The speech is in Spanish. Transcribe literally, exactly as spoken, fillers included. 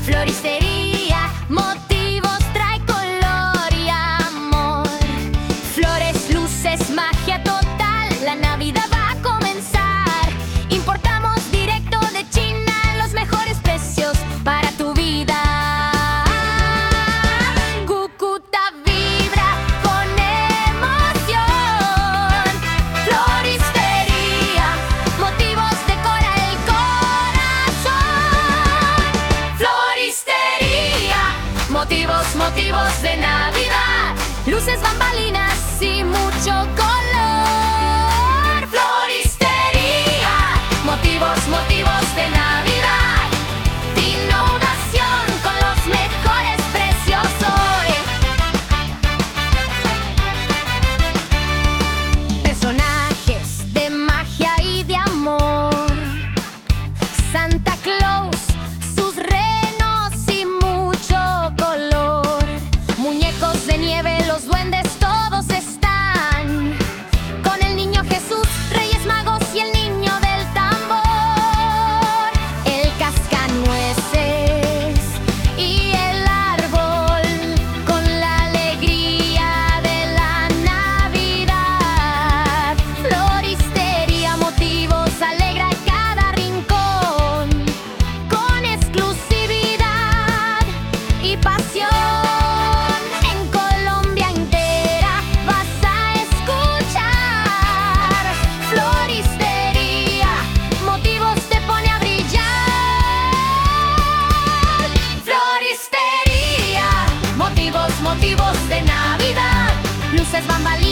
Floristería Motivos trae color y amor. Flores, luces, magia total. La Navidad va a comenzar. Importamos directo de China los mejores precios para tu vida. Cúcuta vibra con emoción. Floristería Motivos decora el corazón. Floristería Motivos, motivos de Navidad. Luces, bambalinas y mucho color. Floristería Motivos, motivos de Navidad. Innovación con los mejores precios hoy. Personajes de magia y de amor. Santa Claus, sus renos y mucho color. Muñecos de nieve, los duendes, todos están. Con el niño Jesús, Reyes Magos y el niño del tambor. El cascanueces y el árbol, con la alegría de la Navidad. Floristería Motivos alegra cada rincón, con exclusividad y pasión. En Colombia entera vas a escuchar. Floristería Motivos te pone a brillar. Floristería Motivos, motivos de Navidad. Luces, bambalinas